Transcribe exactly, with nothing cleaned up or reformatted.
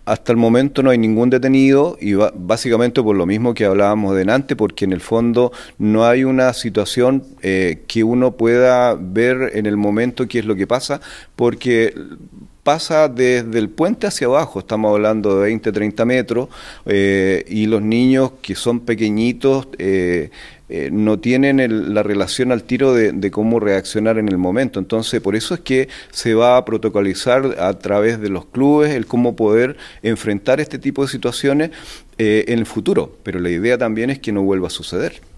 Hasta el momento no hay ningún detenido y ba- básicamente por lo mismo que hablábamos delante, porque en el fondo no hay una situación eh, que uno pueda ver en el momento qué es lo que pasa, porque pasa desde el puente hacia abajo, estamos hablando de veinte, treinta metros, eh, y los niños que son pequeñitos eh, eh, no tienen el- la relación al tiro de, de cómo reaccionar en el momento. Entonces, por eso es que se va a protocolizar a través de los clubes el cómo poder enfrentar este tipo de situaciones eh, en el futuro. Pero la idea también es que no vuelva a suceder.